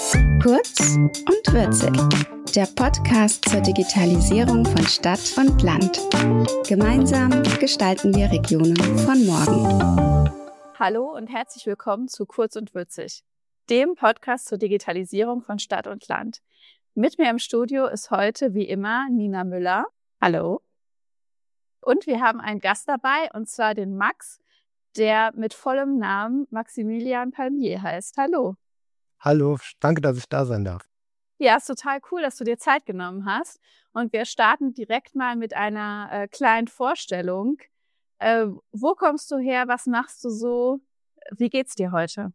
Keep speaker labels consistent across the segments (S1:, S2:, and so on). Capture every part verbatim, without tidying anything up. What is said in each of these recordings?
S1: Kurz und würzig. Der Podcast zur Digitalisierung von Stadt und Land. Gemeinsam gestalten wir Regionen von morgen.
S2: Hallo und herzlich willkommen zu Kurz und würzig, dem Podcast zur Digitalisierung von Stadt und Land. Mit mir im Studio ist heute wie immer Nina Müller. Hallo. Und wir haben einen Gast dabei, und zwar den Max, der mit vollem Namen Maximilian Palmier heißt. Hallo.
S3: Hallo, danke, dass ich da sein darf.
S2: Ja, ist total cool, dass du dir Zeit genommen hast. Und wir starten direkt mal mit einer äh, kleinen Vorstellung. Äh, wo kommst du her? Was machst du so? Wie geht's dir heute?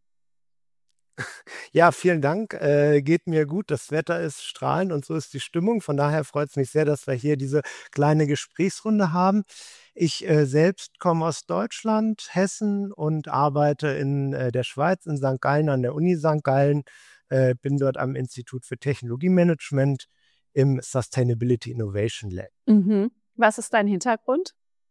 S3: Ja, vielen Dank. Äh, geht mir gut. Das Wetter ist strahlend und so ist die Stimmung. Von daher freut es mich sehr, dass wir hier diese kleine Gesprächsrunde haben. Ich äh, selbst komme aus Deutschland, Hessen und arbeite in äh, der Schweiz, in Sankt Gallen, an der Uni Sankt Gallen. Äh, bin dort am Institut für Technologiemanagement im Sustainability Innovation Lab.
S2: Mhm. Was ist dein Hintergrund?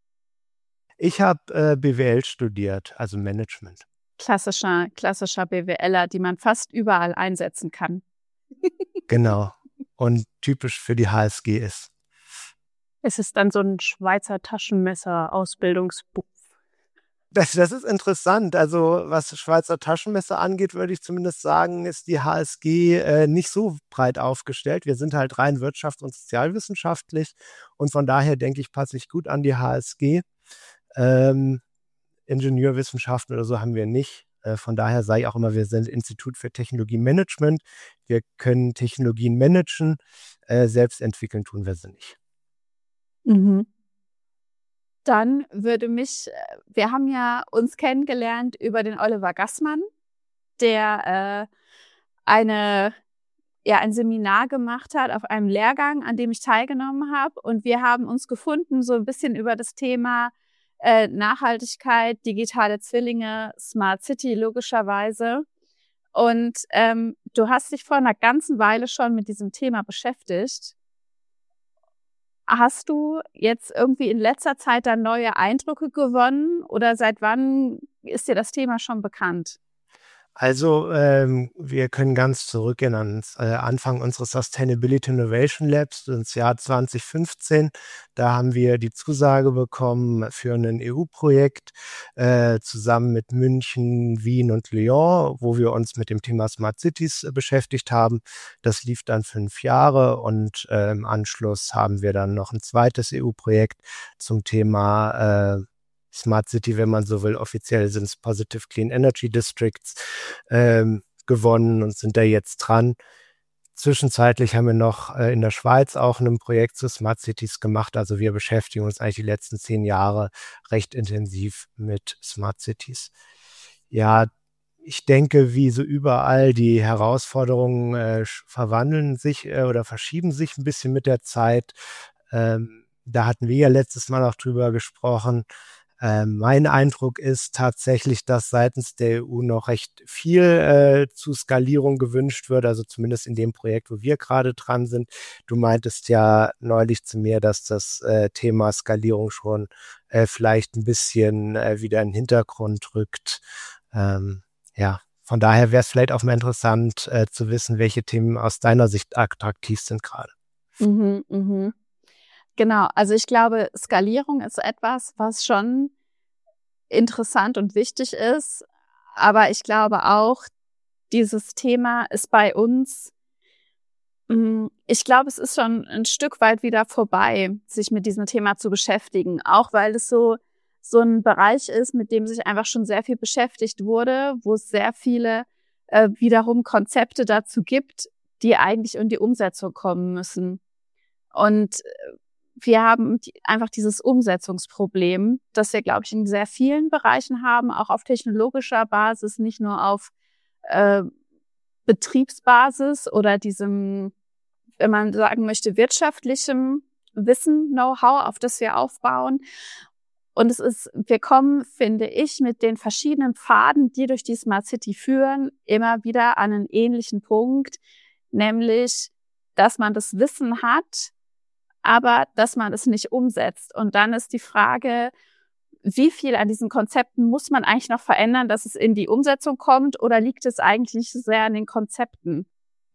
S3: Ich habe äh, B W L studiert, also Management.
S2: Klassischer, klassischer BWLer, die man fast überall einsetzen kann.
S3: Genau. Und typisch für die H S G ist.
S2: Es ist dann so ein Schweizer Taschenmesser-Ausbildungsberuf.
S3: Das, das ist interessant. Also was Schweizer Taschenmesser angeht, würde ich zumindest sagen, ist die H S G äh, nicht so breit aufgestellt. Wir sind halt rein wirtschafts- und sozialwissenschaftlich und von daher denke ich, passe ich gut an die H S G. Ähm, Ingenieurwissenschaften oder so haben wir nicht. Äh, von daher sage ich auch immer, wir sind Institut für Technologiemanagement. Wir können Technologien managen, äh, selbst entwickeln tun wir sie nicht.
S2: Mhm. Dann würde mich, wir haben ja uns kennengelernt über den Oliver Gassmann, der äh, eine, ja, ein Seminar gemacht hat auf einem Lehrgang, an dem ich teilgenommen habe. Und wir haben uns gefunden, so ein bisschen über das Thema äh, Nachhaltigkeit, digitale Zwillinge, Smart City logischerweise. Und ähm, du hast dich vor einer ganzen Weile schon mit diesem Thema beschäftigt. Hast du jetzt irgendwie in letzter Zeit da neue Eindrücke gewonnen oder seit wann ist dir das Thema schon bekannt?
S3: Also ähm, wir können ganz zurückgehen ans äh, Anfang unseres Sustainability Innovation Labs ins Jahr zwanzig fünfzehn. Da haben wir die Zusage bekommen für ein E U-Projekt äh, zusammen mit München, Wien und Lyon, wo wir uns mit dem Thema Smart Cities äh, beschäftigt haben. Das lief dann fünf Jahre und äh, im Anschluss haben wir dann noch ein zweites E U-Projekt zum Thema äh, Smart City, wenn man so will. Offiziell sind es Positive Clean Energy Districts ähm, gewonnen und sind da jetzt dran. Zwischenzeitlich haben wir noch äh, in der Schweiz auch ein Projekt zu Smart Cities gemacht. Also wir beschäftigen uns eigentlich die letzten zehn Jahre recht intensiv mit Smart Cities. Ja, ich denke, wie so überall, die Herausforderungen äh, verwandeln sich äh, oder verschieben sich ein bisschen mit der Zeit. Ähm, da hatten wir ja letztes Mal auch drüber gesprochen. Ähm, mein Eindruck ist tatsächlich, dass seitens der E U noch recht viel äh, zu Skalierung gewünscht wird, also zumindest in dem Projekt, wo wir gerade dran sind. Du meintest ja neulich zu mir, dass das äh, Thema Skalierung schon äh, vielleicht ein bisschen äh, wieder in den Hintergrund rückt. Ähm, ja, von daher wäre es vielleicht auch mal interessant äh, zu wissen, welche Themen aus deiner Sicht attraktiv sind gerade.
S2: Mhm, mhm. Genau, also ich glaube, Skalierung ist etwas, was schon interessant und wichtig ist, aber ich glaube auch, dieses Thema ist bei uns, ich glaube, es ist schon ein Stück weit wieder vorbei, sich mit diesem Thema zu beschäftigen, auch weil es so so ein Bereich ist, mit dem sich einfach schon sehr viel beschäftigt wurde, wo es sehr viele äh, wiederum Konzepte dazu gibt, die eigentlich in die Umsetzung kommen müssen. Und wir haben die, einfach dieses Umsetzungsproblem, das wir, glaube ich, in sehr vielen Bereichen haben, auch auf technologischer Basis, nicht nur auf äh, Betriebsbasis oder diesem, wenn man sagen möchte, wirtschaftlichem Wissen, Know-how, auf das wir aufbauen. Und es ist, wir kommen, finde ich, mit den verschiedenen Pfaden, die durch die Smart City führen, immer wieder an einen ähnlichen Punkt, nämlich, dass man das Wissen hat, aber dass man es nicht umsetzt. Und dann ist die Frage, wie viel an diesen Konzepten muss man eigentlich noch verändern, dass es in die Umsetzung kommt, oder liegt es eigentlich sehr an den Konzepten?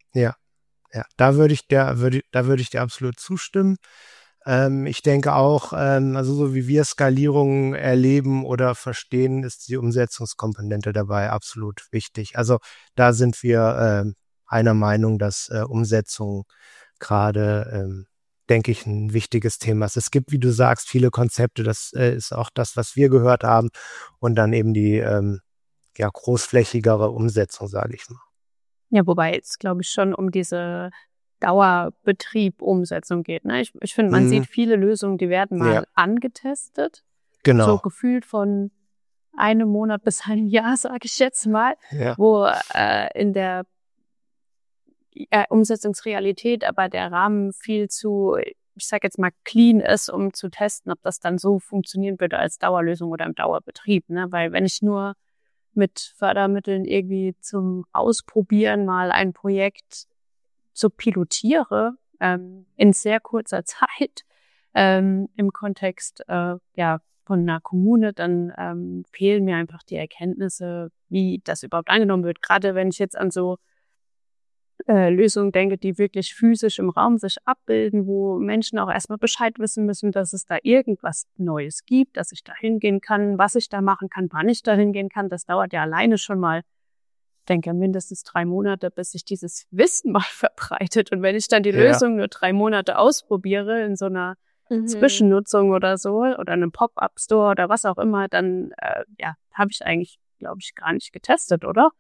S3: Ja, ja, da würde ich der, würde, da würde ich dir absolut zustimmen. Ähm, ich denke auch, ähm, also so wie wir Skalierung erleben oder verstehen, ist die Umsetzungskomponente dabei absolut wichtig. Also da sind wir ähm, einer Meinung, dass äh, Umsetzung gerade, ähm, denke ich, ein wichtiges Thema ist. Es gibt, wie du sagst, viele Konzepte. Das äh, ist auch das, was wir gehört haben. Und dann eben die ähm, ja, großflächigere Umsetzung, sage ich mal.
S2: Ja, wobei es, glaube ich, schon um diese Dauerbetrieb, Umsetzung geht. Ne? Ich, ich finde, man
S3: Mhm.
S2: sieht viele Lösungen, die werden mal
S3: Ja.
S2: angetestet.
S3: Genau.
S2: So gefühlt von einem Monat bis einem Jahr, sage ich jetzt mal,
S3: Ja.
S2: wo äh, in der äh, Umsetzungsrealität aber der Rahmen viel zu, ich sage jetzt mal, clean ist, um zu testen, ob das dann so funktionieren würde als Dauerlösung oder im Dauerbetrieb. Ne? Weil wenn ich nur mit Fördermitteln irgendwie zum Ausprobieren mal ein Projekt so pilotiere, ähm, in sehr kurzer Zeit, ähm, im Kontext, äh, ja, von einer Kommune, dann ähm, fehlen mir einfach die Erkenntnisse, wie das überhaupt angenommen wird. Gerade wenn ich jetzt an so äh, Lösungen denke, die wirklich physisch im Raum sich abbilden, wo Menschen auch erstmal Bescheid wissen müssen, dass es da irgendwas Neues gibt, dass ich da hingehen kann, was ich da machen kann, wann ich da hingehen kann. Das dauert ja alleine schon mal, ich denke, mindestens drei Monate, bis sich dieses Wissen mal verbreitet. Und wenn ich dann die
S3: Ja.
S2: Lösung nur drei Monate ausprobiere in so einer
S1: Mhm.
S2: Zwischennutzung oder so oder einem Pop-up-Store oder was auch immer, dann äh, ja, habe ich eigentlich, glaube ich, gar nicht getestet, oder?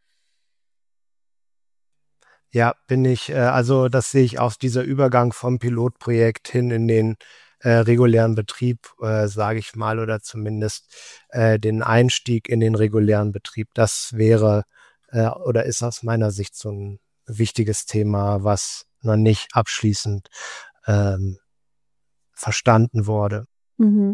S3: Ja, bin ich, äh, also das sehe ich auch, dieser Übergang vom Pilotprojekt hin in den äh, regulären Betrieb, äh, sage ich mal, oder zumindest äh, den Einstieg in den regulären Betrieb. Das wäre äh, oder ist aus meiner Sicht so ein wichtiges Thema, was noch nicht abschließend ähm, verstanden wurde.
S2: Mhm.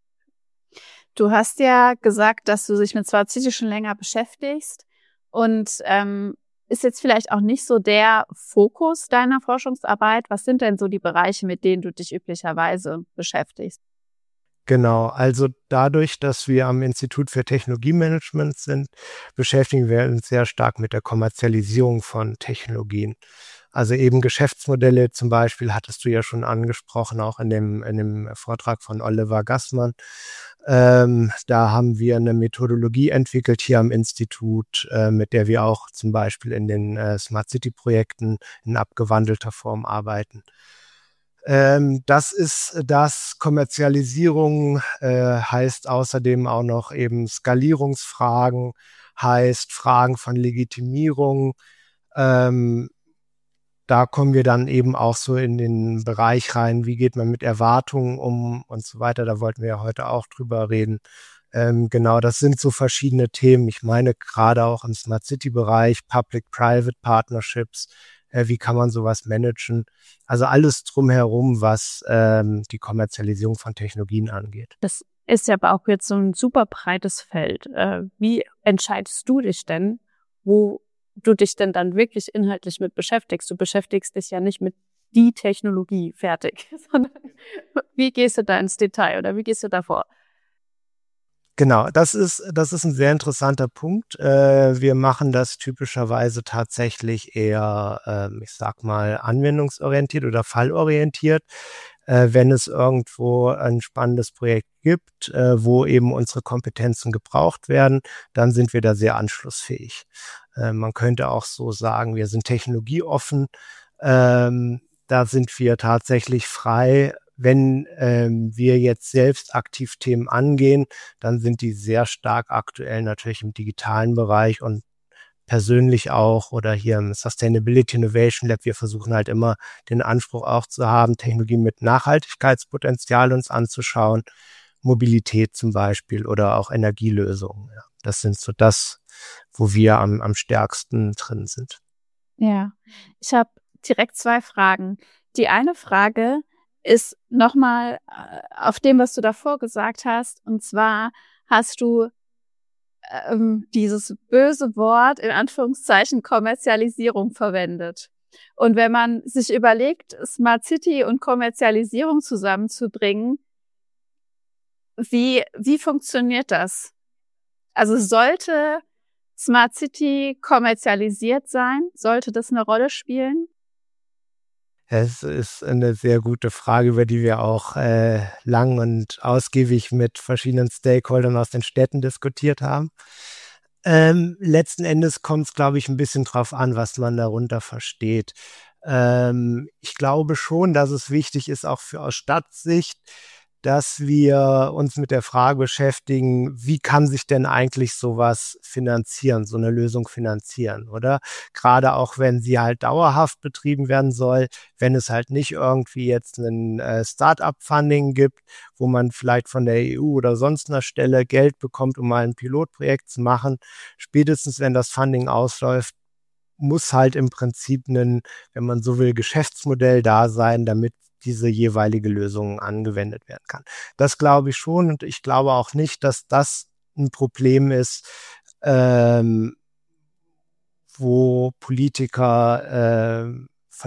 S2: Du hast ja gesagt, dass du dich mit Smart City schon länger beschäftigst und ähm, ist jetzt vielleicht auch nicht so der Fokus deiner Forschungsarbeit. Was sind denn so die Bereiche, mit denen du dich üblicherweise beschäftigst?
S3: Genau, also dadurch, dass wir am Institut für Technologiemanagement sind, beschäftigen wir uns sehr stark mit der Kommerzialisierung von Technologien. Also eben Geschäftsmodelle zum Beispiel hattest du ja schon angesprochen, auch in dem, in dem Vortrag von Oliver Gassmann. Ähm, da haben wir eine Methodologie entwickelt hier am Institut, äh, mit der wir auch zum Beispiel in den äh, Smart City Projekten in abgewandelter Form arbeiten. Ähm, das ist das. Kommerzialisierung äh, heißt außerdem auch noch eben Skalierungsfragen, heißt Fragen von Legitimierung. Ähm, da kommen wir dann eben auch so in den Bereich rein, wie geht man mit Erwartungen um und so weiter. Da wollten wir ja heute auch drüber reden. Ähm, genau, das sind so verschiedene Themen. Ich meine gerade auch im Smart City-Bereich, Public-Private Partnerships, äh, wie kann man sowas managen? Also alles drumherum, was ähm, die Kommerzialisierung von Technologien angeht.
S2: Das ist ja aber auch jetzt so ein super breites Feld. Äh, wie entscheidest du dich denn, wo du dich denn dann wirklich inhaltlich mit beschäftigst? Du beschäftigst dich ja nicht mit die Technologie fertig, sondern wie gehst du da ins Detail oder wie gehst du da vor?
S3: Genau, das ist, das ist ein sehr interessanter Punkt. Äh, wir machen das typischerweise tatsächlich eher, ähm, ich sag mal, anwendungsorientiert oder fallorientiert. Äh, wenn es irgendwo ein spannendes Projekt gibt, äh, wo eben unsere Kompetenzen gebraucht werden, dann sind wir da sehr anschlussfähig. Äh, man könnte auch so sagen, wir sind technologieoffen. Ähm, da sind wir tatsächlich frei. Wenn ähm, wir jetzt selbst aktiv Themen angehen, dann sind die sehr stark aktuell natürlich im digitalen Bereich und persönlich auch oder hier im Sustainability Innovation Lab. Wir versuchen halt immer den Anspruch auch zu haben, Technologien mit Nachhaltigkeitspotenzial uns anzuschauen, Mobilität zum Beispiel oder auch Energielösungen. Ja, das sind so das, wo wir am, am stärksten drin sind.
S2: Ja, ich habe direkt zwei Fragen. Die eine Frage ist nochmal auf dem, was du davor gesagt hast. Und zwar hast du ähm, dieses böse Wort in Anführungszeichen Kommerzialisierung verwendet. Und wenn man sich überlegt, Smart City und Kommerzialisierung zusammenzubringen, wie, wie funktioniert das? Also sollte Smart City kommerzialisiert sein? Sollte das eine Rolle spielen?
S3: Es ist eine sehr gute Frage, über die wir auch äh, lang und ausgiebig mit verschiedenen Stakeholdern aus den Städten diskutiert haben. Ähm, letzten Endes kommt es, glaube ich, ein bisschen drauf an, was man darunter versteht. Ähm, ich glaube schon, dass es wichtig ist, auch für aus Stadtsicht, dass wir uns mit der Frage beschäftigen, wie kann sich denn eigentlich sowas finanzieren, so eine Lösung finanzieren, oder? Gerade auch, wenn sie halt dauerhaft betrieben werden soll, wenn es halt nicht irgendwie jetzt ein äh, Start-up-Funding gibt, wo man vielleicht von der E U oder sonst einer Stelle Geld bekommt, um mal ein Pilotprojekt zu machen. Spätestens, wenn das Funding ausläuft, muss halt im Prinzip ein, wenn man so will, Geschäftsmodell da sein, damit diese jeweilige Lösung angewendet werden kann. Das glaube ich schon, und ich glaube auch nicht, dass das ein Problem ist, ähm, wo Politiker äh,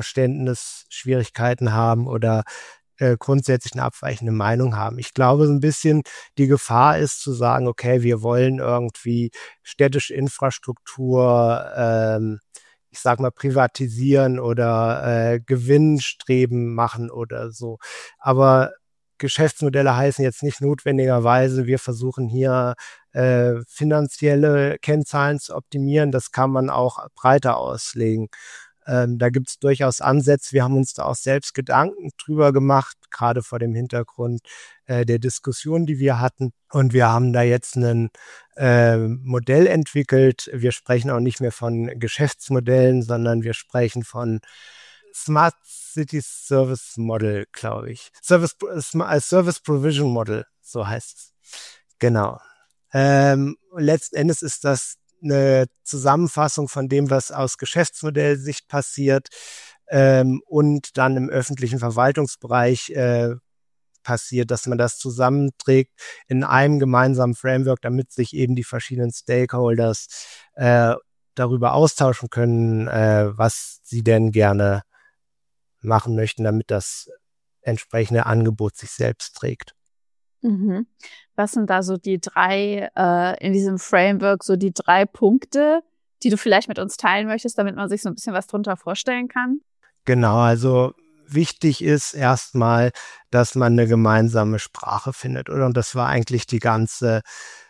S3: Verständnisschwierigkeiten haben oder äh, grundsätzlich eine abweichende Meinung haben. Ich glaube, so ein bisschen die Gefahr ist zu sagen, okay, wir wollen irgendwie städtische Infrastruktur ähm, ich sag mal, privatisieren oder äh, Gewinnstreben machen oder so. Aber Geschäftsmodelle heißen jetzt nicht notwendigerweise, wir versuchen hier äh, finanzielle Kennzahlen zu optimieren. Das kann man auch breiter auslegen. Ähm, da gibt es durchaus Ansätze. Wir haben uns da auch selbst Gedanken drüber gemacht, gerade vor dem Hintergrund äh, der Diskussion, die wir hatten. Und wir haben da jetzt ein äh, Modell entwickelt. Wir sprechen auch nicht mehr von Geschäftsmodellen, sondern wir sprechen von Smart City Service Model, glaube ich. Service, äh, Service Provision Model, so heißt es. Genau. Ähm, letzten Endes ist das eine Zusammenfassung von dem, was aus Geschäftsmodellsicht passiert ähm, und dann im öffentlichen Verwaltungsbereich äh, passiert, dass man das zusammenträgt in einem gemeinsamen Framework, damit sich eben die verschiedenen Stakeholders äh, darüber austauschen können, äh, was sie denn gerne machen möchten, damit das entsprechende Angebot sich selbst trägt.
S2: Mhm. Was sind da so die drei, äh, in diesem Framework, so die drei Punkte, die du vielleicht mit uns teilen möchtest, damit man sich so ein bisschen was drunter vorstellen kann?
S3: Genau, also wichtig ist erstmal, dass man eine gemeinsame Sprache findet, oder? Und das war eigentlich die ganze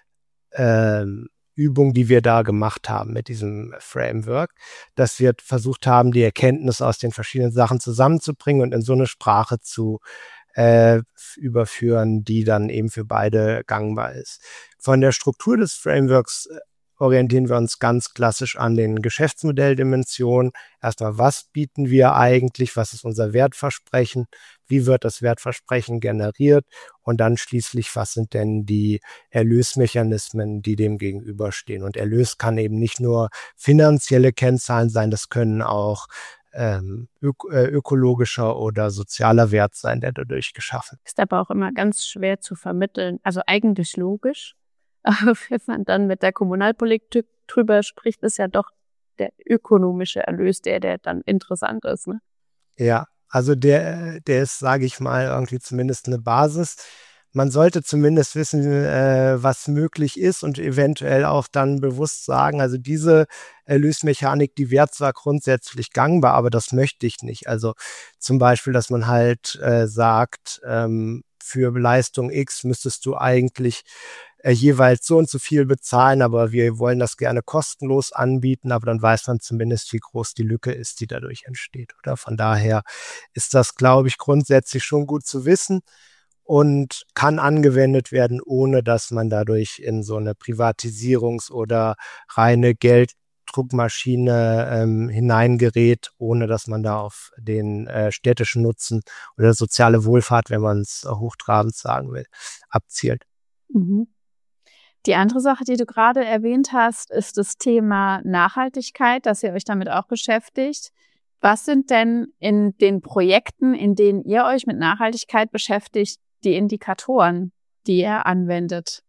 S3: äh, Übung, die wir da gemacht haben mit diesem Framework, dass wir versucht haben, die Erkenntnisse aus den verschiedenen Sachen zusammenzubringen und in so eine Sprache zu äh, überführen, die dann eben für beide gangbar ist. Von der Struktur des Frameworks orientieren wir uns ganz klassisch an den Geschäftsmodelldimensionen. Erstmal, was bieten wir eigentlich? Was ist unser Wertversprechen? Wie wird das Wertversprechen generiert? Und dann schließlich, was sind denn die Erlösmechanismen, die dem gegenüberstehen? Und Erlös kann eben nicht nur finanzielle Kennzahlen sein, das können auch ähm, ök- äh, ökologischer oder sozialer Wert sein, der dadurch geschaffen ist.
S2: Ist aber auch immer ganz schwer zu vermitteln. Also eigentlich logisch. Aber wenn man dann mit der Kommunalpolitik drüber spricht, ist ja doch der ökonomische Erlös der, der dann interessant ist, ne?
S3: Ja, also der, der ist, sage ich mal, irgendwie zumindest eine Basis. Man sollte zumindest wissen, äh, was möglich ist und eventuell auch dann bewusst sagen, also diese Erlösmechanik, die wäre zwar grundsätzlich gangbar, aber das möchte ich nicht. Also zum Beispiel, dass man halt äh, sagt, ähm, für Leistung X müsstest du eigentlich äh, jeweils so und so viel bezahlen, aber wir wollen das gerne kostenlos anbieten, aber dann weiß man zumindest, wie groß die Lücke ist, die dadurch entsteht. Oder von daher ist das, glaube ich, grundsätzlich schon gut zu wissen und kann angewendet werden, ohne dass man dadurch in so eine Privatisierungs- oder reine Gelddruckmaschine ähm, hineingerät, ohne dass man da auf den äh, städtischen Nutzen oder soziale Wohlfahrt, wenn man es hochtrabend sagen will, abzielt.
S2: Mhm. Die andere Sache, die du gerade erwähnt hast, ist das Thema Nachhaltigkeit, dass ihr euch damit auch beschäftigt. Was sind denn in den Projekten, in denen ihr euch mit Nachhaltigkeit beschäftigt, die Indikatoren, die ihr anwendet?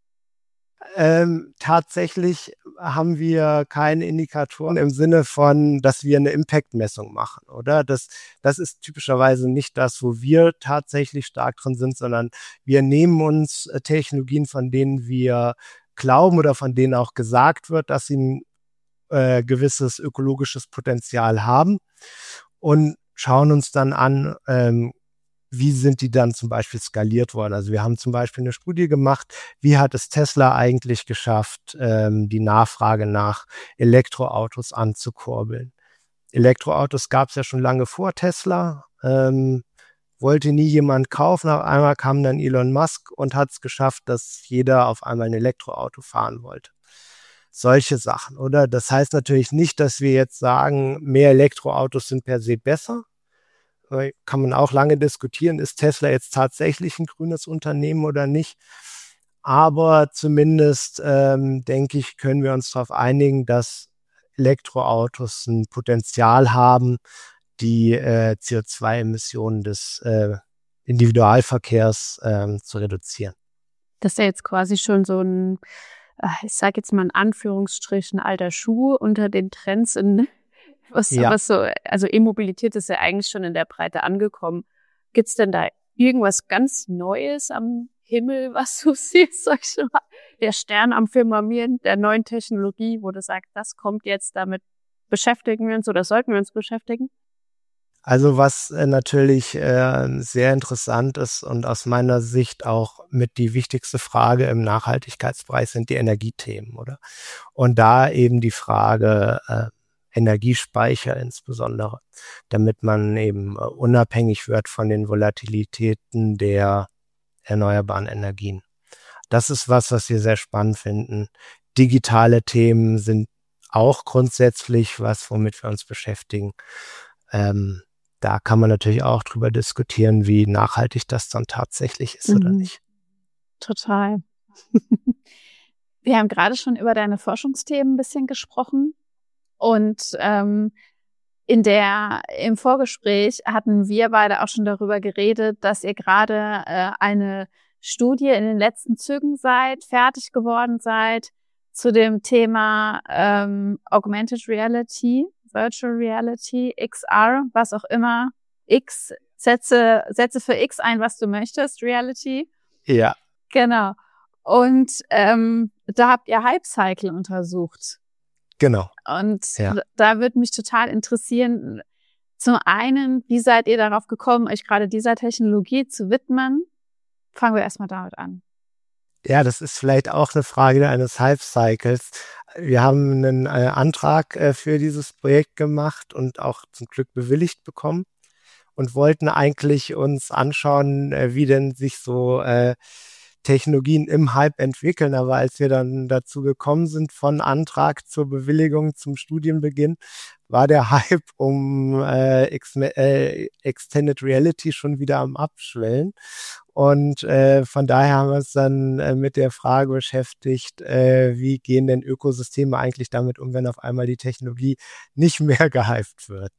S3: Ähm, tatsächlich haben wir keine Indikatoren im Sinne von, dass wir eine Impact-Messung machen, oder? Das, das ist typischerweise nicht das, wo wir tatsächlich stark drin sind, sondern wir nehmen uns Technologien, von denen wir glauben oder von denen auch gesagt wird, dass sie einen äh, gewisses ökologisches Potenzial haben und schauen uns dann an, ähm, wie sind die dann zum Beispiel skaliert worden. Also wir haben zum Beispiel eine Studie gemacht, wie hat es Tesla eigentlich geschafft, ähm, die Nachfrage nach Elektroautos anzukurbeln. Elektroautos gab es ja schon lange vor Tesla, ähm, wollte nie jemand kaufen. Auf einmal kam dann Elon Musk und hat es geschafft, dass jeder auf einmal ein Elektroauto fahren wollte. Solche Sachen, oder? Das heißt natürlich nicht, dass wir jetzt sagen, mehr Elektroautos sind per se besser. Kann man auch lange diskutieren, ist Tesla jetzt tatsächlich ein grünes Unternehmen oder nicht? Aber zumindest, ähm, denke ich, können wir uns darauf einigen, dass Elektroautos ein Potenzial haben, die äh, C O zwei Emissionen des äh, Individualverkehrs ähm, zu reduzieren.
S2: Das ist ja jetzt quasi schon so ein, ich sage jetzt mal in Anführungsstrichen, alter Schuh unter den Trends in was,
S3: Ja.
S2: was so, also E-Mobilität ist ja eigentlich schon in der Breite angekommen. Gibt's denn da irgendwas ganz Neues am Himmel, was du siehst, sag ich mal? Der Stern am Firmament der neuen Technologie, wo du sagst, das kommt jetzt, damit beschäftigen wir uns oder sollten wir uns beschäftigen?
S3: Also was äh, natürlich äh, sehr interessant ist und aus meiner Sicht auch mit die wichtigste Frage im Nachhaltigkeitsbereich sind die Energiethemen, oder? Und da eben die Frage äh, Energiespeicher insbesondere, damit man eben äh, unabhängig wird von den Volatilitäten der erneuerbaren Energien. Das ist was, was wir sehr spannend finden. Digitale Themen sind auch grundsätzlich was, womit wir uns beschäftigen. Ähm, da kann man natürlich auch drüber diskutieren, wie nachhaltig das dann tatsächlich ist, mhm, oder nicht.
S2: Total. Wir haben gerade schon über deine Forschungsthemen ein bisschen gesprochen. Und ähm, in der im Vorgespräch hatten wir beide auch schon darüber geredet, dass ihr gerade äh, eine Studie in den letzten Zügen seid, fertig geworden seid zu dem Thema ähm, Augmented Reality, Virtual Reality, X R, was auch immer. X, setze, setze für X ein, was du möchtest, Reality.
S3: Ja.
S2: Genau. Und ähm, da habt ihr Hype Cycle untersucht.
S3: Genau.
S2: Und
S3: ja.
S2: da würde mich total interessieren, zum einen, wie seid ihr darauf gekommen, euch gerade dieser Technologie zu widmen? Fangen wir erstmal damit an.
S3: Ja, das ist vielleicht auch eine Frage eines Hype-Cycles. Wir haben einen äh, Antrag äh, für dieses Projekt gemacht und auch zum Glück bewilligt bekommen und wollten eigentlich uns anschauen, äh, wie denn sich so äh, Technologien im Hype entwickeln. Aber als wir dann dazu gekommen sind, von Antrag zur Bewilligung zum Studienbeginn, war der Hype um äh, Ex- äh, Extended Reality schon wieder am Abschwellen. Und äh, von daher haben wir uns dann äh, mit der Frage beschäftigt, äh, wie gehen denn Ökosysteme eigentlich damit um, wenn auf einmal die Technologie nicht mehr gehypt wird.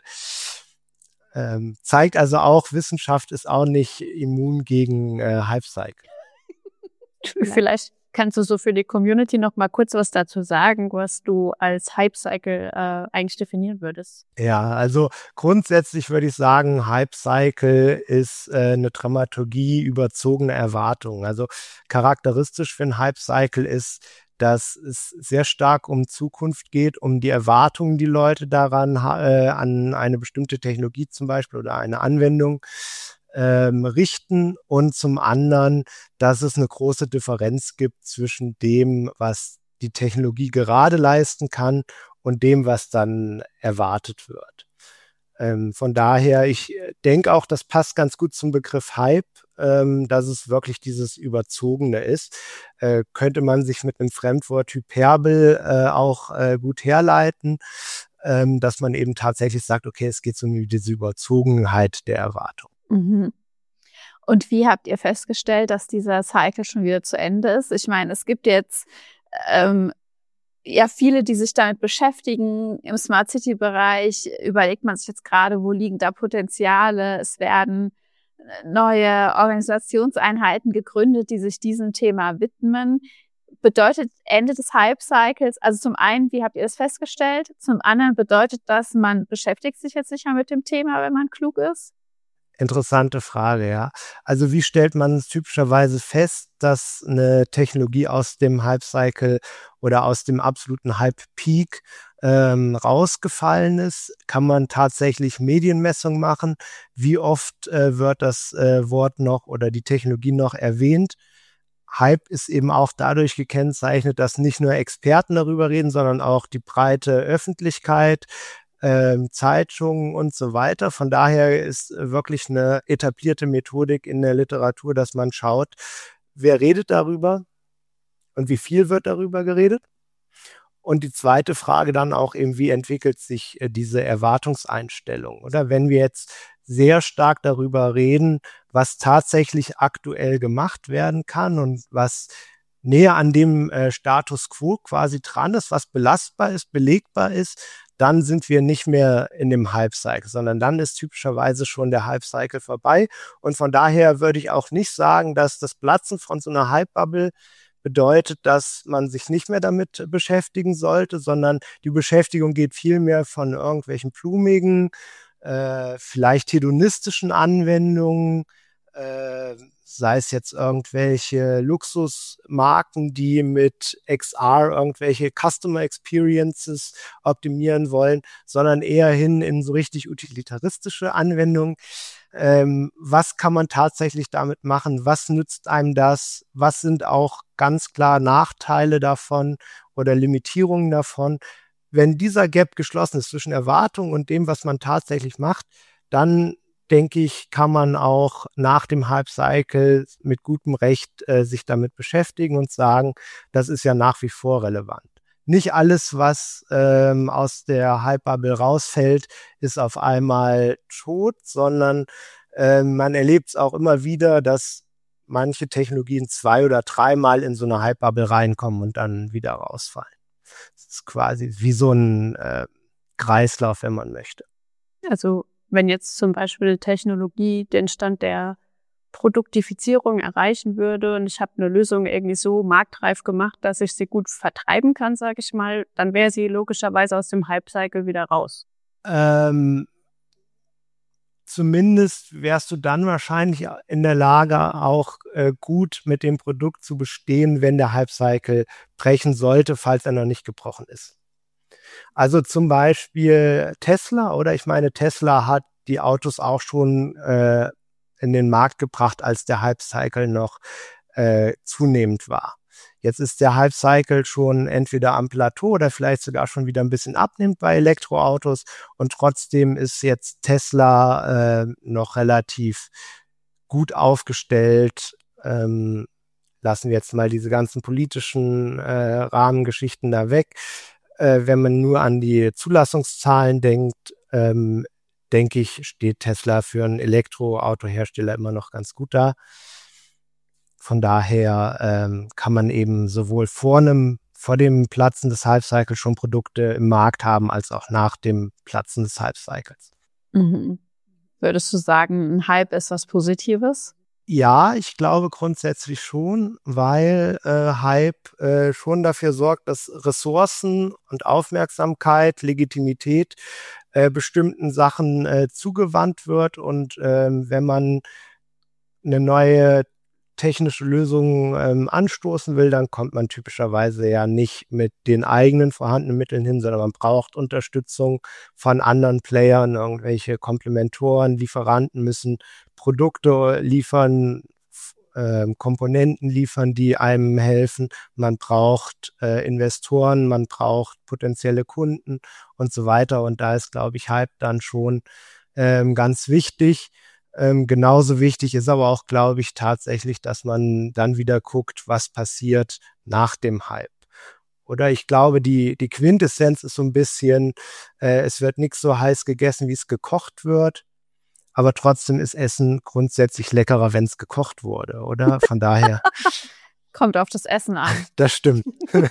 S3: Ähm, zeigt also auch, Wissenschaft ist auch nicht immun gegen äh, Hype-Cycle.
S2: Vielleicht kannst du so für die Community noch mal kurz was dazu sagen, was du als Hype-Cycle äh, eigentlich definieren würdest.
S3: Ja, also grundsätzlich würde ich sagen, Hype-Cycle ist äh, eine Dramaturgie überzogener Erwartungen. Also charakteristisch für einen Hype-Cycle ist, dass es sehr stark um Zukunft geht, um die Erwartungen, die Leute daran äh, an eine bestimmte Technologie zum Beispiel oder eine Anwendung Ähm, richten und zum anderen, dass es eine große Differenz gibt zwischen dem, was die Technologie gerade leisten kann und dem, was dann erwartet wird. Ähm, von daher, ich denke auch, das passt ganz gut zum Begriff Hype, ähm, dass es wirklich dieses Überzogene ist. Äh, könnte man sich mit einem Fremdwort Hyperbel äh, auch äh, gut herleiten, ähm, dass man eben tatsächlich sagt, okay, es geht so um diese Überzogenheit der Erwartung.
S2: Mhm. Und wie habt ihr festgestellt, dass dieser Cycle schon wieder zu Ende ist? Ich meine, es gibt jetzt ähm, ja viele, die sich damit beschäftigen. Im Smart City Bereich überlegt man sich jetzt gerade, wo liegen da Potenziale? Es werden neue Organisationseinheiten gegründet, die sich diesem Thema widmen. Bedeutet Ende des Hype-Cycles, also zum einen, wie habt ihr das festgestellt? Zum anderen bedeutet das, man beschäftigt sich jetzt sicher mit dem Thema, wenn man klug ist?
S3: Interessante Frage, ja. Also wie stellt man es typischerweise fest, dass eine Technologie aus dem Hype-Cycle oder aus dem absoluten Hype-Peak ähm, rausgefallen ist? Kann man tatsächlich Medienmessung machen? Wie oft äh, wird das äh, Wort noch oder die Technologie noch erwähnt? Hype ist eben auch dadurch gekennzeichnet, dass nicht nur Experten darüber reden, sondern auch die breite Öffentlichkeit, ähm, Zeitungen und so weiter. Von daher ist wirklich eine etablierte Methodik in der Literatur, dass man schaut, wer redet darüber und wie viel wird darüber geredet. Und die zweite Frage dann auch eben, wie entwickelt sich äh, diese Erwartungseinstellung? Oder wenn wir jetzt sehr stark darüber reden, was tatsächlich aktuell gemacht werden kann und was näher an dem äh, Status quo quasi dran ist, was belastbar ist, belegbar ist, dann sind wir nicht mehr in dem Hype-Cycle, sondern dann ist typischerweise schon der Hype-Cycle vorbei. Und von daher würde ich auch nicht sagen, dass das Platzen von so einer Hype-Bubble bedeutet, dass man sich nicht mehr damit beschäftigen sollte, sondern die Beschäftigung geht vielmehr von irgendwelchen blumigen, äh, vielleicht hedonistischen Anwendungen, äh, sei es jetzt irgendwelche Luxusmarken, die mit X R irgendwelche Customer Experiences optimieren wollen, sondern eher hin in so richtig utilitaristische Anwendungen. Ähm, was kann man tatsächlich damit machen? Was nützt einem das? Was sind auch ganz klar Nachteile davon oder Limitierungen davon? Wenn dieser Gap geschlossen ist zwischen Erwartung und dem, was man tatsächlich macht, dann denke ich, kann man auch nach dem Hype-Cycle mit gutem Recht äh, sich damit beschäftigen und sagen, das ist ja nach wie vor relevant. Nicht alles, was ähm, aus der Hype-Bubble rausfällt, ist auf einmal tot, sondern äh, man erlebt es auch immer wieder, dass manche Technologien zwei- oder dreimal in so eine Hype-Bubble reinkommen und dann wieder rausfallen. Das ist quasi wie so ein äh, Kreislauf, wenn man möchte.
S2: Also wenn jetzt zum Beispiel Technologie den Stand der Produktifizierung erreichen würde und ich habe eine Lösung irgendwie so marktreif gemacht, dass ich sie gut vertreiben kann, sage ich mal, dann wäre sie logischerweise aus dem Hype-Cycle wieder raus.
S3: Ähm, zumindest wärst du dann wahrscheinlich in der Lage, auch äh, gut mit dem Produkt zu bestehen, wenn der Hype-Cycle brechen sollte, falls er noch nicht gebrochen ist. Also zum Beispiel Tesla, oder ich meine, Tesla hat die Autos auch schon äh, in den Markt gebracht, als der Hype-Cycle noch äh, zunehmend war. Jetzt ist der Hype-Cycle schon entweder am Plateau oder vielleicht sogar schon wieder ein bisschen abnimmt bei Elektroautos und trotzdem ist jetzt Tesla äh, noch relativ gut aufgestellt. Ähm, lassen wir jetzt mal diese ganzen politischen äh, Rahmengeschichten da weg. Äh, wenn man nur an die Zulassungszahlen denkt, ähm, denke ich, steht Tesla für einen Elektroautohersteller immer noch ganz gut da. Von daher ähm, kann man eben sowohl vor einem, vor dem Platzen des Hype-Cycles schon Produkte im Markt haben, als auch nach dem Platzen des Hype-Cycles.
S2: Mhm. Würdest du sagen, ein Hype ist was Positives?
S3: Ja, ich glaube grundsätzlich schon, weil äh, Hype äh, schon dafür sorgt, dass Ressourcen und Aufmerksamkeit, Legitimität äh, bestimmten Sachen äh, zugewandt wird. Und ähm, wenn man eine neue technische Lösung ähm, anstoßen will, dann kommt man typischerweise ja nicht mit den eigenen vorhandenen Mitteln hin, sondern man braucht Unterstützung von anderen Playern, irgendwelche Komplementoren, Lieferanten müssen Produkte liefern, äh, Komponenten liefern, die einem helfen. Man braucht äh, Investoren, man braucht potenzielle Kunden und so weiter. Und da ist, glaube ich, Hype dann schon ähm, ganz wichtig. Ähm, genauso wichtig ist aber auch, glaube ich, tatsächlich, dass man dann wieder guckt, was passiert nach dem Hype. Oder ich glaube, die, die Quintessenz ist so ein bisschen, äh, es wird nichts so heiß gegessen, wie es gekocht wird. Aber trotzdem ist Essen grundsätzlich leckerer, wenn es gekocht wurde, oder? Von daher.
S2: Kommt auf das Essen an.
S3: Das stimmt.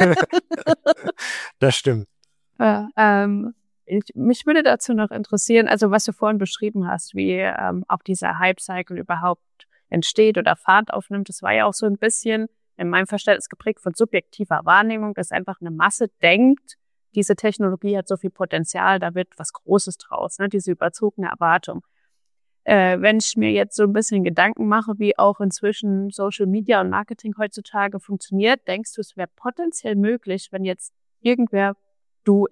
S3: Das stimmt.
S2: Ja, ähm, ich, mich würde dazu noch interessieren, also was du vorhin beschrieben hast, wie ähm, auch dieser Hype-Cycle überhaupt entsteht oder Fahrt aufnimmt. Das war ja auch so ein bisschen in meinem Verständnis geprägt von subjektiver Wahrnehmung, dass einfach eine Masse denkt, diese Technologie hat so viel Potenzial, da wird was Großes draus, ne? Diese überzogene Erwartung. Äh, wenn ich mir jetzt so ein bisschen Gedanken mache, wie auch inzwischen Social Media und Marketing heutzutage funktioniert, denkst du, es wäre potenziell möglich, wenn jetzt irgendwer, du, ich,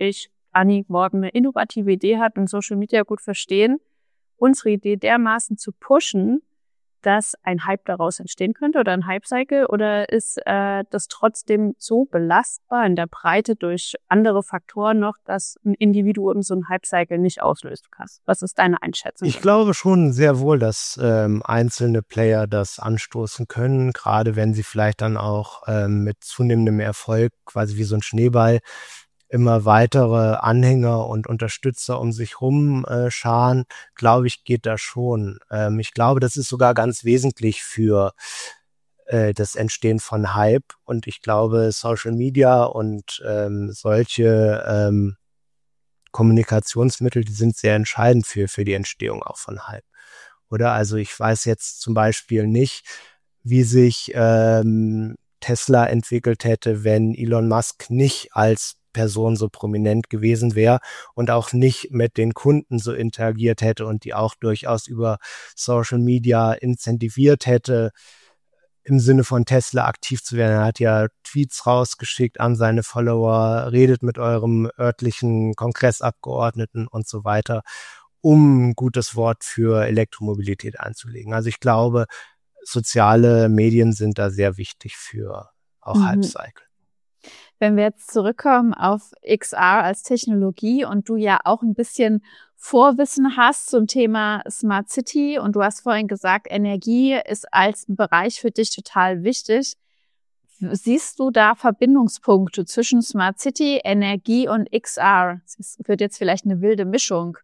S2: Anni morgen eine innovative Idee hat und Social Media gut verstehen, unsere Idee dermaßen zu pushen, dass ein Hype daraus entstehen könnte oder ein Hype-Cycle, oder ist äh, das trotzdem so belastbar in der Breite durch andere Faktoren noch, dass ein Individuum so ein Hype-Cycle nicht auslösen kann? Was ist deine Einschätzung?
S3: Ich glaube schon sehr wohl, dass ähm, einzelne Player das anstoßen können, gerade wenn sie vielleicht dann auch ähm, mit zunehmendem Erfolg quasi wie so ein Schneeball immer weitere Anhänger und Unterstützer um sich rum äh, scharen, glaube ich, geht das schon. Ähm, ich glaube, das ist sogar ganz wesentlich für äh, das Entstehen von Hype. Und ich glaube, Social Media und ähm, solche ähm, Kommunikationsmittel, die sind sehr entscheidend für, für die Entstehung auch von Hype. Oder? Also ich weiß jetzt zum Beispiel nicht, wie sich ähm, Tesla entwickelt hätte, wenn Elon Musk nicht als Person so prominent gewesen wäre und auch nicht mit den Kunden so interagiert hätte und die auch durchaus über Social Media incentiviert hätte, im Sinne von Tesla aktiv zu werden. Er hat ja Tweets rausgeschickt an seine Follower, redet mit eurem örtlichen Kongressabgeordneten und so weiter, um ein gutes Wort für Elektromobilität einzulegen. Also ich glaube, soziale Medien sind da sehr wichtig für auch mhm. Hype-Cycle.
S2: Wenn wir jetzt zurückkommen auf X R als Technologie und du ja auch ein bisschen Vorwissen hast zum Thema Smart City und du hast vorhin gesagt, Energie ist als Bereich für dich total wichtig. Siehst du da Verbindungspunkte zwischen Smart City, Energie und X R? Das wird jetzt vielleicht eine wilde Mischung.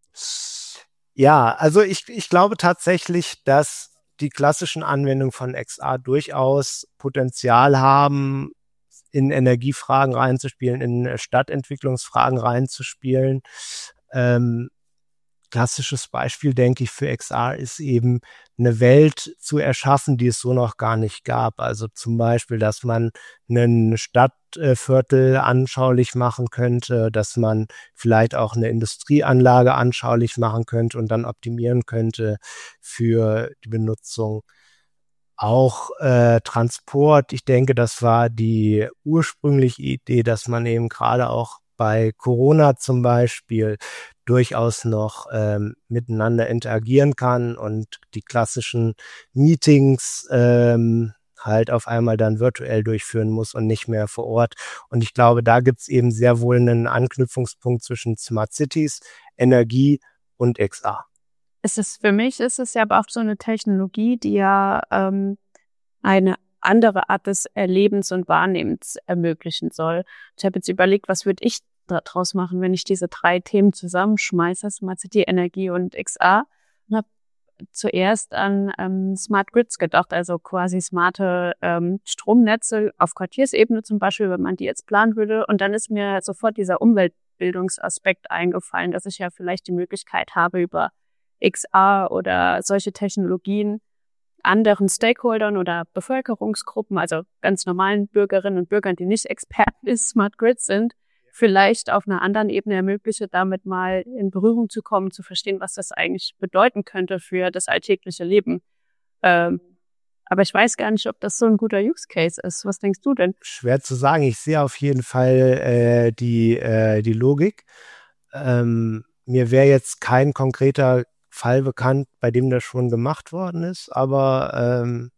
S3: Ja, also ich, ich glaube tatsächlich, dass die klassischen Anwendungen von X R durchaus Potenzial haben, in Energiefragen reinzuspielen, in Stadtentwicklungsfragen reinzuspielen. Ähm, klassisches Beispiel, denke ich, für X R ist eben eine Welt zu erschaffen, die es so noch gar nicht gab. Also zum Beispiel, dass man einen Stadtviertel anschaulich machen könnte, dass man vielleicht auch eine Industrieanlage anschaulich machen könnte und dann optimieren könnte für die Benutzung. Auch äh, Transport, ich denke, das war die ursprüngliche Idee, dass man eben gerade auch bei Corona zum Beispiel durchaus noch ähm, miteinander interagieren kann und die klassischen Meetings ähm, halt auf einmal dann virtuell durchführen muss und nicht mehr vor Ort. Und ich glaube, da gibt's eben sehr wohl einen Anknüpfungspunkt zwischen Smart Cities, Energie und X R.
S2: Es ist, für mich ist es ja aber auch so eine Technologie, die ja ähm, eine andere Art des Erlebens und Wahrnehmens ermöglichen soll. Ich habe jetzt überlegt, was würde ich daraus machen, wenn ich diese drei Themen zusammenschmeiße, Smart City, Energie und X R. Und habe zuerst an ähm, Smart Grids gedacht, also quasi smarte ähm, Stromnetze auf Quartiersebene zum Beispiel, wenn man die jetzt planen würde. Und dann ist mir sofort dieser Umweltbildungsaspekt eingefallen, dass ich ja vielleicht die Möglichkeit habe, über X R oder solche Technologien anderen Stakeholdern oder Bevölkerungsgruppen, also ganz normalen Bürgerinnen und Bürgern, die nicht Experten in Smart Grids sind, vielleicht auf einer anderen Ebene ermögliche, damit mal in Berührung zu kommen, zu verstehen, was das eigentlich bedeuten könnte für das alltägliche Leben. Ähm, aber ich weiß gar nicht, ob das so ein guter Use Case ist. Was denkst du denn?
S3: Schwer zu sagen. Ich sehe auf jeden Fall äh, die, äh, die Logik. Ähm, mir wäre jetzt kein konkreter Fall bekannt, bei dem das schon gemacht worden ist, aber ähm,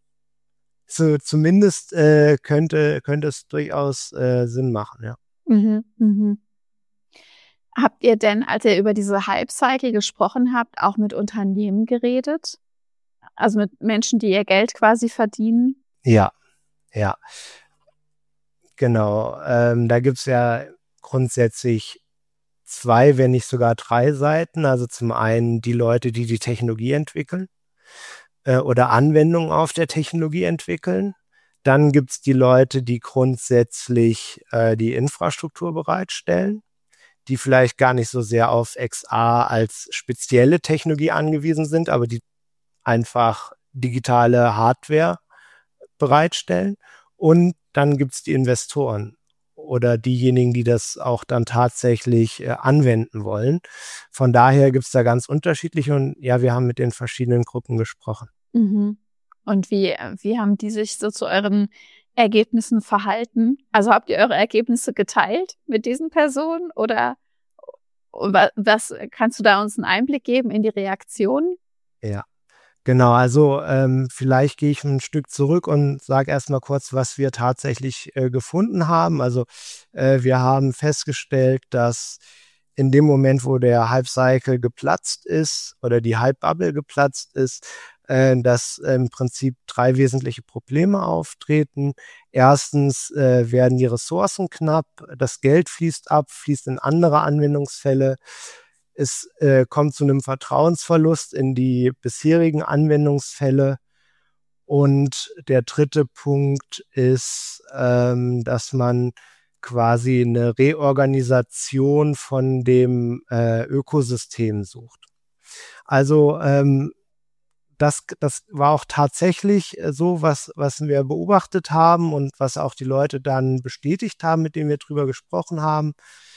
S3: so zumindest äh, könnte könnte es durchaus äh, Sinn machen, ja.
S2: Mhm, mhm. Habt ihr denn, als ihr über diese Hype-Cycle gesprochen habt, auch mit Unternehmen geredet? Also mit Menschen, die ihr Geld quasi verdienen?
S3: Ja, ja. Genau. Ähm, da gibt's ja grundsätzlich zwei, wenn nicht sogar drei Seiten. Also zum einen die Leute, die die Technologie entwickeln äh, oder Anwendungen auf der Technologie entwickeln. Dann gibt's die Leute, die grundsätzlich äh, die Infrastruktur bereitstellen, die vielleicht gar nicht so sehr auf X R als spezielle Technologie angewiesen sind, aber die einfach digitale Hardware bereitstellen. Und dann gibt's die Investoren oder diejenigen, die das auch dann tatsächlich äh, anwenden wollen. Von daher gibt's da ganz unterschiedliche und ja, wir haben mit den verschiedenen Gruppen gesprochen.
S2: Mhm. Und wie, wie haben die sich so zu euren Ergebnissen verhalten? Also habt ihr eure Ergebnisse geteilt mit diesen Personen oder was kannst du da uns einen Einblick geben in die Reaktion?
S3: Ja, genau. Also ähm, vielleicht gehe ich ein Stück zurück und sage erstmal kurz, was wir tatsächlich äh, gefunden haben. Also äh, wir haben festgestellt, dass in dem Moment, wo der Hype-Cycle geplatzt ist oder die Hype-Bubble geplatzt ist, äh, dass äh, im Prinzip drei wesentliche Probleme auftreten. Erstens äh, werden die Ressourcen knapp, das Geld fließt ab, fließt in andere Anwendungsfälle. Es äh, kommt zu einem Vertrauensverlust in die bisherigen Anwendungsfälle. Und der dritte Punkt ist, ähm, dass man quasi eine Reorganisation von dem äh, Ökosystem sucht. Also ähm, das, das war auch tatsächlich so, was, was wir beobachtet haben und was auch die Leute dann bestätigt haben, mit denen wir drüber gesprochen haben,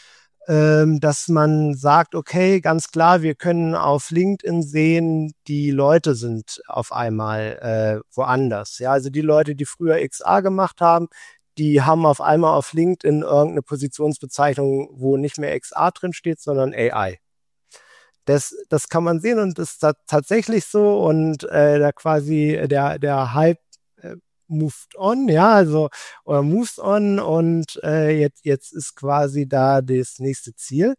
S3: ähm, dass man sagt, okay, ganz klar, wir können auf LinkedIn sehen, die Leute sind auf einmal äh, woanders. Ja, also die Leute, die früher X A gemacht haben, die haben auf einmal auf LinkedIn irgendeine Positionsbezeichnung, wo nicht mehr X A drin steht, sondern A I. Das, das kann man sehen und das ist tatsächlich so und äh, da quasi der, der Hype äh, moved on, ja, also oder moves on und äh, jetzt, jetzt ist quasi da das nächste Ziel.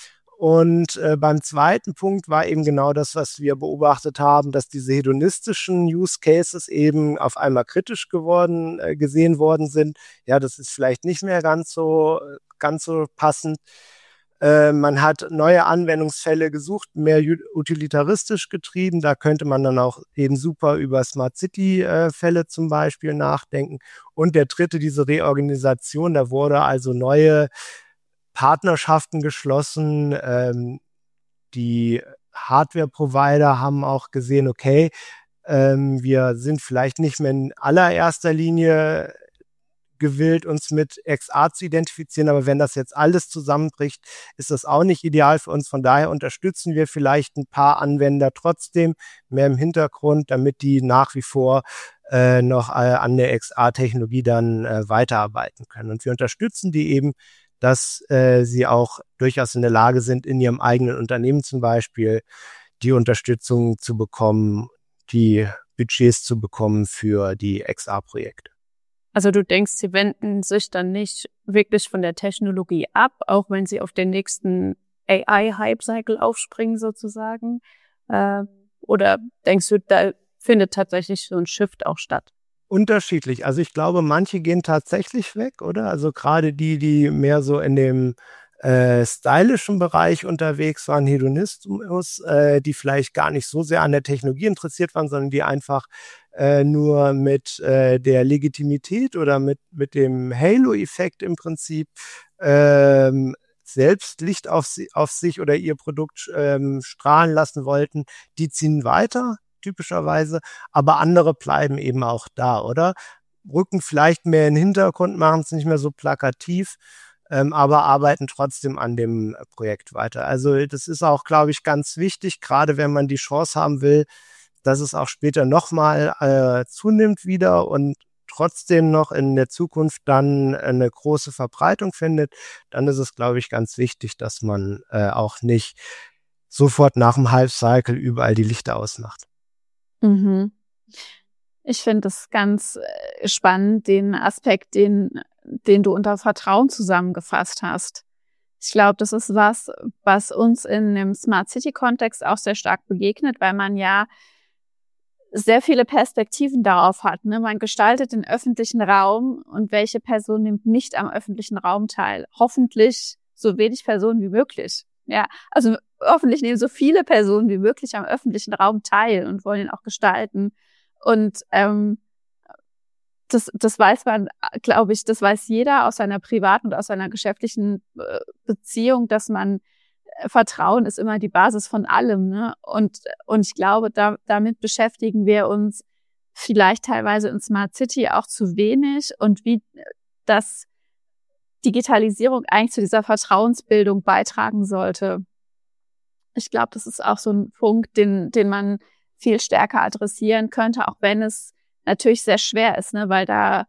S3: Und äh, beim zweiten Punkt war eben genau das, was wir beobachtet haben, dass diese hedonistischen Use Cases eben auf einmal kritisch geworden, äh, gesehen worden sind. Ja, das ist vielleicht nicht mehr ganz so, ganz so passend. Äh, man hat neue Anwendungsfälle gesucht, mehr utilitaristisch getrieben. Da könnte man dann auch eben super über Smart City-Fälle äh, zum Beispiel nachdenken. Und der dritte, diese Reorganisation, da wurde also neue Partnerschaften geschlossen. Ähm, die Hardware-Provider haben auch gesehen, okay, ähm, wir sind vielleicht nicht mehr in allererster Linie gewillt, uns mit X A zu identifizieren, aber wenn das jetzt alles zusammenbricht, ist das auch nicht ideal für uns. Von daher unterstützen wir vielleicht ein paar Anwender trotzdem mehr im Hintergrund, damit die nach wie vor äh, noch äh, an der X A-Technologie dann äh, weiterarbeiten können. Und wir unterstützen die eben, dass äh, sie auch durchaus in der Lage sind, in ihrem eigenen Unternehmen zum Beispiel die Unterstützung zu bekommen, die Budgets zu bekommen für die X A-Projekte.
S2: Also du denkst, sie wenden sich dann nicht wirklich von der Technologie ab, auch wenn sie auf den nächsten A I-Hype-Cycle aufspringen sozusagen? Äh, oder denkst du, da findet tatsächlich so ein Shift auch statt?
S3: Unterschiedlich. Also ich glaube, manche gehen tatsächlich weg, oder? Also gerade die, die mehr so in dem äh, stylischen Bereich unterwegs waren, Hedonismus, äh, die vielleicht gar nicht so sehr an der Technologie interessiert waren, sondern die einfach äh, nur mit äh, der Legitimität oder mit, mit dem Halo-Effekt im Prinzip ähm, selbst Licht auf, sie, auf sich oder ihr Produkt ähm, strahlen lassen wollten, die ziehen weiter, typischerweise, aber andere bleiben eben auch da, oder? Rücken vielleicht mehr in den Hintergrund, machen es nicht mehr so plakativ, ähm, aber arbeiten trotzdem an dem Projekt weiter. Also das ist auch, glaube ich, ganz wichtig, gerade wenn man die Chance haben will, dass es auch später nochmal äh, zunimmt wieder und trotzdem noch in der Zukunft dann eine große Verbreitung findet, dann ist es, glaube ich, ganz wichtig, dass man äh, auch nicht sofort nach dem Hype-Cycle überall die Lichter ausmacht.
S2: Mhm. Ich finde es ganz spannend, den Aspekt, den, den du unter Vertrauen zusammengefasst hast. Ich glaube, das ist was, was uns in dem Smart City-Kontext auch sehr stark begegnet, weil man ja sehr viele Perspektiven darauf hat. Ne? Man gestaltet den öffentlichen Raum und welche Person nimmt nicht am öffentlichen Raum teil? Hoffentlich so wenig Personen wie möglich. Ja, also hoffentlich nehmen so viele Personen wie möglich am öffentlichen Raum teil und wollen ihn auch gestalten. Und ähm, das, das weiß man, glaube ich, das weiß jeder aus seiner privaten und aus seiner geschäftlichen äh, Beziehung, dass man Vertrauen ist immer die Basis von allem, ne? Und, und ich glaube, da, damit beschäftigen wir uns vielleicht teilweise in Smart City auch zu wenig und wie das Digitalisierung eigentlich zu dieser Vertrauensbildung beitragen sollte. Ich glaube, das ist auch so ein Punkt, den, den man viel stärker adressieren könnte, auch wenn es natürlich sehr schwer ist, ne? Weil da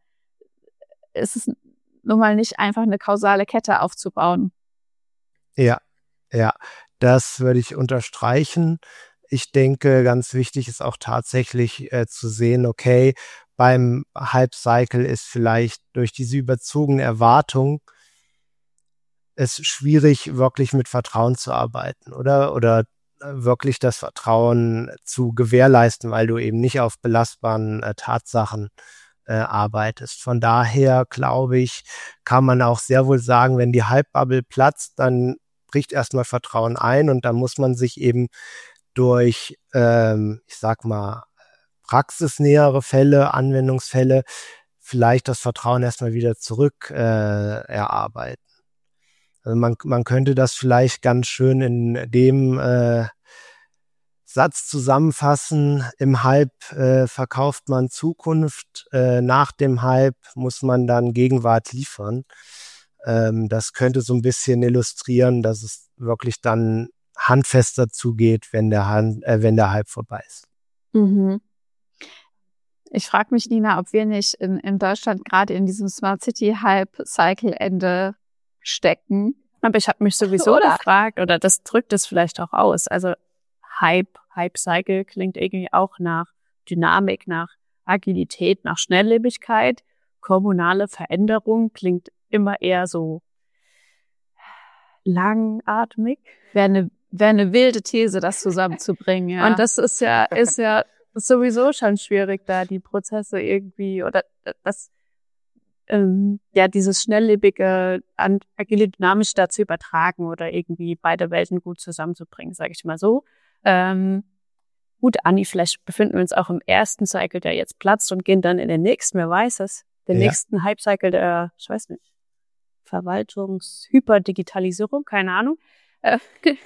S2: ist es nun mal nicht einfach eine kausale Kette aufzubauen.
S3: Ja. Ja, das würde ich unterstreichen. Ich denke, ganz wichtig ist auch tatsächlich äh, zu sehen, okay, beim Hype-Cycle ist vielleicht durch diese überzogene Erwartung es schwierig, wirklich mit Vertrauen zu arbeiten, oder? Oder äh, wirklich das Vertrauen zu gewährleisten, weil du eben nicht auf belastbaren äh, Tatsachen äh, arbeitest. Von daher, glaube ich, kann man auch sehr wohl sagen, wenn die Hype-Bubble platzt, dann bricht erstmal Vertrauen ein und dann muss man sich eben durch, ähm, ich sag mal, praxisnähere Fälle, Anwendungsfälle, vielleicht das Vertrauen erstmal wieder zurück äh, erarbeiten. Also man, man könnte das vielleicht ganz schön in dem äh, Satz zusammenfassen. Im Hype äh, verkauft man Zukunft, äh, nach dem Hype muss man dann Gegenwart liefern. Ähm, das könnte so ein bisschen illustrieren, dass es wirklich dann handfester zugeht, wenn der, Hand, äh, wenn der Hype vorbei ist.
S2: Mhm. Ich frage mich, Nina, ob wir nicht in, in Deutschland gerade in diesem Smart City Hype-Cycle-Ende stecken.
S4: Aber ich habe mich sowieso
S2: Oder?
S4: gefragt, oder das drückt es vielleicht auch aus. Also Hype, Hype-Cycle klingt irgendwie auch nach Dynamik, nach Agilität, nach Schnelllebigkeit. Kommunale Veränderung klingt immer eher so langatmig.
S2: Wäre eine, wäre eine wilde These, das zusammenzubringen, ja.
S4: Und das ist ja, ist ja sowieso schon schwierig, da die Prozesse irgendwie oder das, ähm, ja, dieses schnelllebige, agile, dynamisch da zu übertragen oder irgendwie beide Welten gut zusammenzubringen, sage ich mal so. Ähm, gut, Anni, vielleicht befinden wir uns auch im ersten Cycle, der jetzt platzt und gehen dann in den nächsten, wer weiß es, den
S3: Ja.
S4: nächsten Hype-Cycle der, ich weiß nicht, Verwaltungshyperdigitalisierung, keine Ahnung. Äh,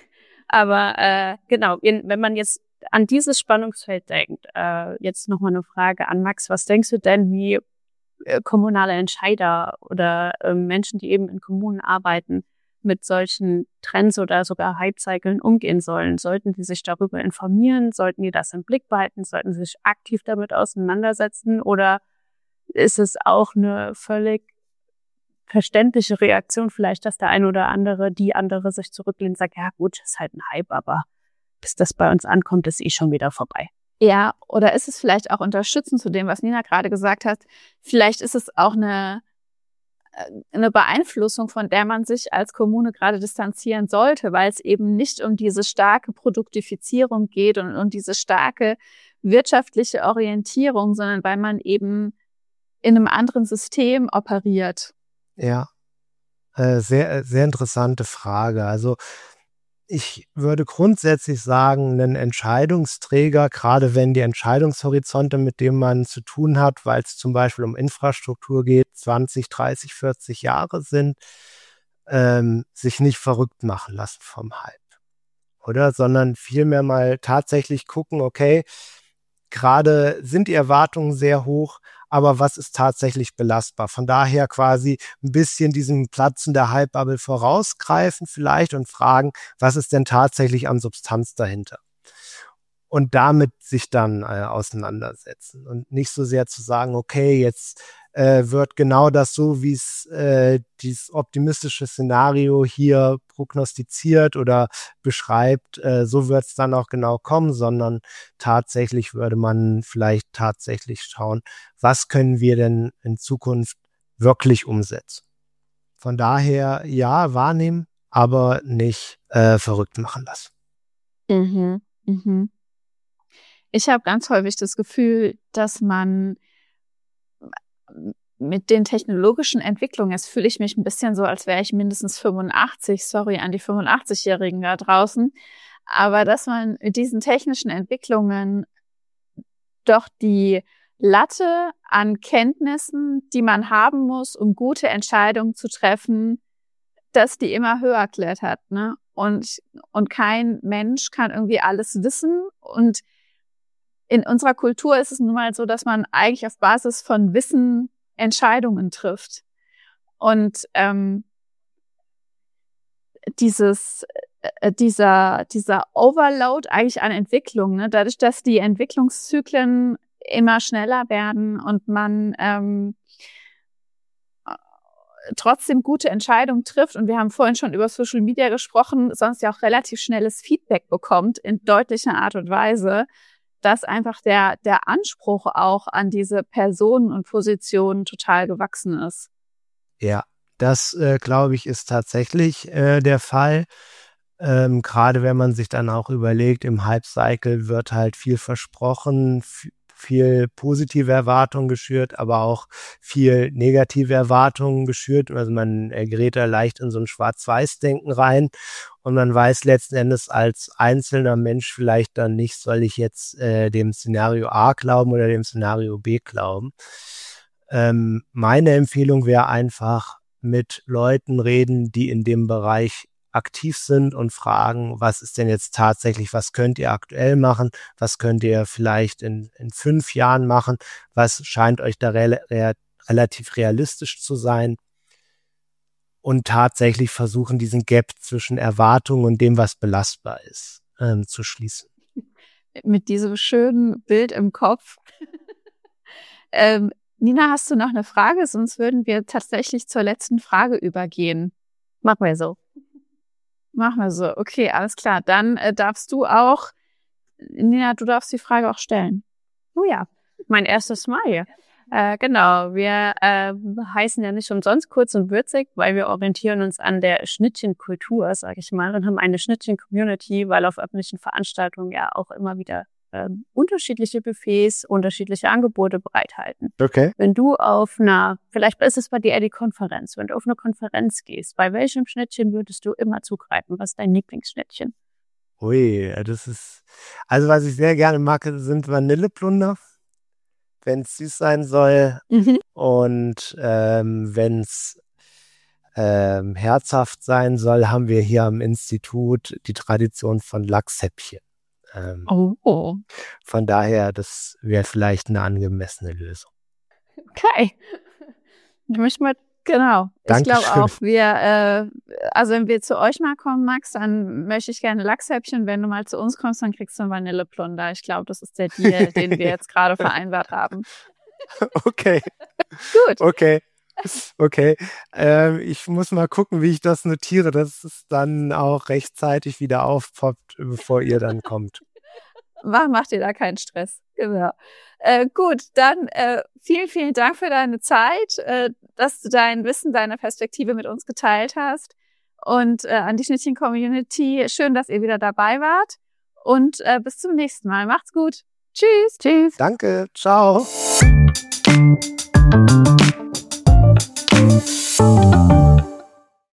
S4: aber äh, genau, wenn man jetzt an dieses Spannungsfeld denkt, äh, jetzt nochmal eine Frage an Max, was denkst du denn, wie äh, kommunale Entscheider oder äh, Menschen, die eben in Kommunen arbeiten, mit solchen Trends oder sogar Hype-Cyclen umgehen sollen? Sollten die sich darüber informieren? Sollten die das im Blick behalten? Sollten sie sich aktiv damit auseinandersetzen? Oder ist es auch eine völlig verständliche Reaktion vielleicht, dass der eine oder andere, die andere sich zurücklehnt und sagt, ja gut, ist halt ein Hype, aber bis das bei uns ankommt, ist eh schon wieder vorbei.
S2: Ja, oder ist es vielleicht auch unterstützend zu dem, was Nina gerade gesagt hat? Vielleicht ist es auch eine, eine Beeinflussung, von der man sich als Kommune gerade distanzieren sollte, weil es eben nicht um diese starke Produktifizierung geht und um diese starke wirtschaftliche Orientierung, sondern weil man eben in einem anderen System operiert.
S3: Ja, äh, sehr, sehr interessante Frage. Also ich würde grundsätzlich sagen, ein Entscheidungsträger, gerade wenn die Entscheidungshorizonte, mit denen man zu tun hat, weil es zum Beispiel um Infrastruktur geht, zwanzig, dreißig, vierzig Jahre sind, ähm, sich nicht verrückt machen lassen vom Hype, oder? Sondern vielmehr mal tatsächlich gucken, okay, gerade sind die Erwartungen sehr hoch, aber was ist tatsächlich belastbar? Von daher quasi ein bisschen diesem Platzen der Hype-Bubble vorausgreifen vielleicht und fragen, was ist denn tatsächlich an Substanz dahinter? Und damit sich dann äh, auseinandersetzen und nicht so sehr zu sagen, okay, jetzt äh, wird genau das so, wie es äh, dieses optimistische Szenario hier prognostiziert oder beschreibt, äh, so wird es dann auch genau kommen, sondern tatsächlich würde man vielleicht tatsächlich schauen, was können wir denn in Zukunft wirklich umsetzen. Von daher, ja, wahrnehmen, aber nicht äh, verrückt machen lassen.
S2: Mhm, mhm. Ich habe ganz häufig das Gefühl, dass man mit den technologischen Entwicklungen, jetzt fühle ich mich ein bisschen so, als wäre ich mindestens fünfundachtzig, sorry an die fünfundachtzig-Jährigen da draußen, aber dass man mit diesen technischen Entwicklungen doch die Latte an Kenntnissen, die man haben muss, um gute Entscheidungen zu treffen, dass die immer höher klettert, ne? Und, und kein Mensch kann irgendwie alles wissen. Und in unserer Kultur ist es nun mal so, dass man eigentlich auf Basis von Wissen Entscheidungen trifft. Und ähm, dieses, äh, dieser, dieser Overload eigentlich an Entwicklung, ne, dadurch, dass die Entwicklungszyklen immer schneller werden und man ähm, trotzdem gute Entscheidungen trifft. Und wir haben vorhin schon über Social Media gesprochen, sonst ja auch relativ schnelles Feedback bekommt in deutlicher Art und Weise, dass einfach der, der Anspruch auch an diese Personen und Positionen total gewachsen ist.
S3: Ja, das, äh, glaube ich, ist tatsächlich äh, der Fall. Ähm, gerade wenn man sich dann auch überlegt, im Hype-Cycle wird halt viel versprochen, f- viel positive Erwartungen geschürt, aber auch viel negative Erwartungen geschürt. Also man äh, gerät da leicht in so ein Schwarz-Weiß-Denken rein und man weiß letzten Endes als einzelner Mensch vielleicht dann nicht, soll ich jetzt äh, dem Szenario A glauben oder dem Szenario B glauben. Ähm, meine Empfehlung wäre einfach, mit Leuten reden, die in dem Bereich aktiv sind und fragen, was ist denn jetzt tatsächlich, was könnt ihr aktuell machen, was könnt ihr vielleicht in, in fünf Jahren machen, was scheint euch da re- re- relativ realistisch zu sein und tatsächlich versuchen, diesen Gap zwischen Erwartungen und dem, was belastbar ist, ähm, zu schließen.
S2: Mit diesem schönen Bild im Kopf. ähm, Nina, hast du noch eine Frage? Sonst würden wir tatsächlich zur letzten Frage übergehen.
S4: Machen wir so.
S2: Machen wir so. Okay, alles klar. Dann äh, darfst du auch, Nina, du darfst die Frage auch stellen.
S4: Oh ja, mein erstes Mal hier. Äh, genau, wir äh, heißen ja nicht umsonst kurz und würzig, weil wir orientieren uns an der Schnittchenkultur, sage ich mal, und haben eine Schnittchen-Community, weil auf öffentlichen Veranstaltungen ja auch immer wieder äh, unterschiedliche Buffets, unterschiedliche Angebote bereithalten.
S3: Okay.
S4: Wenn du auf einer, vielleicht ist es bei dir eher die Konferenz, wenn du auf eine Konferenz gehst, bei welchem Schnittchen würdest du immer zugreifen? Was ist dein Lieblingsschnittchen?
S3: Ui, das ist, also was ich sehr gerne mag, sind Vanilleplunder, wenn es süß sein soll.
S2: Mhm.
S3: Und ähm, wenn es ähm, herzhaft sein soll, haben wir hier am Institut die Tradition von Lachshäppchen. Ähm,
S2: Oh, oh.
S3: Von daher, das wäre vielleicht eine angemessene Lösung.
S2: Okay. Ich möchte mal, genau. Ich glaube
S3: Dankeschön.
S2: auch, wir, äh, also wenn wir zu euch mal kommen, Max, dann möchte ich gerne Lachshäppchen. Wenn du mal zu uns kommst, dann kriegst du einen Vanilleplunder. Ich glaube, das ist der Deal, den wir jetzt gerade vereinbart haben.
S3: Okay.
S2: Gut.
S3: Okay. Okay. Ähm, ich muss mal gucken, wie ich das notiere, dass es dann auch rechtzeitig wieder aufpoppt, bevor ihr dann kommt.
S2: Mach, mach dir da keinen Stress. Genau. Äh, gut, dann äh, vielen, vielen Dank für deine Zeit, äh, dass du dein Wissen, deine Perspektive mit uns geteilt hast. Und äh, an die Schnittchen-Community, schön, dass ihr wieder dabei wart. Und äh, bis zum nächsten Mal. Macht's gut. Tschüss. Tschüss.
S3: Danke. Ciao.